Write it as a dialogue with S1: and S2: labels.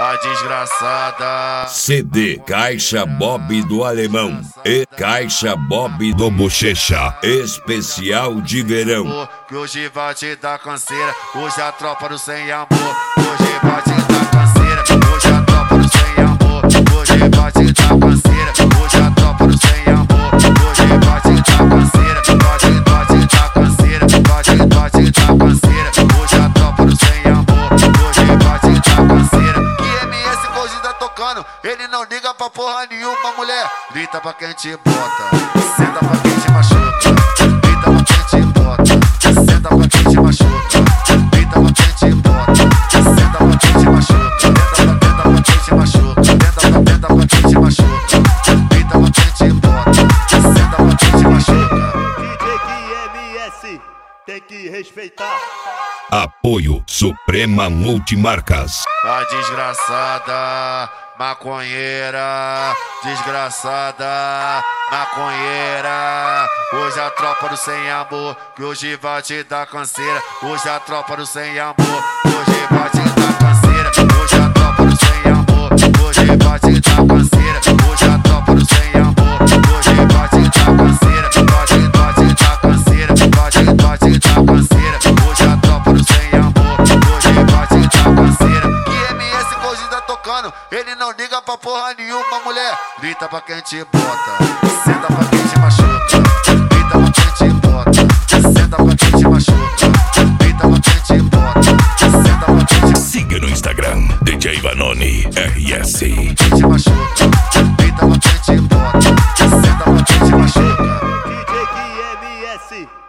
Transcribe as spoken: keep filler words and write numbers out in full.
S1: a desgraçada.
S2: C D Caixa Bob do Alemão e Caixa Bob do Bochecha, especial de verão.
S1: Que hoje vai te dar canseira, hoje a tropa do sem amor. Hoje vai te dar canseira, hoje a tropa do sem amor. Hoje vai te dar canseira, hoje a tropa do sem amor. Hoje vai te dar canseira, vai te, vai te dar canseira, vai te, vai te dar canseira. Hoje a tropa do sem amor, hoje vai te dar canseira. Que M S hoje tá tocando, ele não liga pra porra nenhuma, mulher. Grita pra quem te bota, senta pra quem te machuca. Grita pra quem te bota, senta pra quem te machuca. Grita pra quem te bota, senta pra quem te machuca. Tenta pra, tenta pra quem te machuca. Tenta pra, tenta pra quem te machuca. Grita pra quem te bota, senta pra quem te machuca.
S3: D J que M S tem que respeitar.
S2: Apoio Suprema Multimarcas.
S1: A desgraçada, maconheira, desgraçada, maconheira. Hoje a tropa do sem amor, que hoje vai te dar canseira. Hoje a tropa do sem amor, hoje vai te dar canseira. Hoje a tropa do sem amor, hoje vai te dar canseira. Hoje a tropa do sem amor, hoje vai te dar canseira. Vai te, vai te dar canseira, vai te, vai te dar canseira. Hoje a tropa do sem amor, hoje vai te dar canseira. Que M S hoje tá tocando, ele não liga pra porra nenhuma, mulher. Grita pra quem te bota, senta pra quem te machuca. Grita pra quem te bota, senta pra quem te machuca. Grita pra quem te bota, senta pra quem te...
S2: Siga no Instagram, D J Vanoni R S.
S1: Quem te machuca, grita pra quem te bota, senta pra quem te machuca.
S3: D J que M S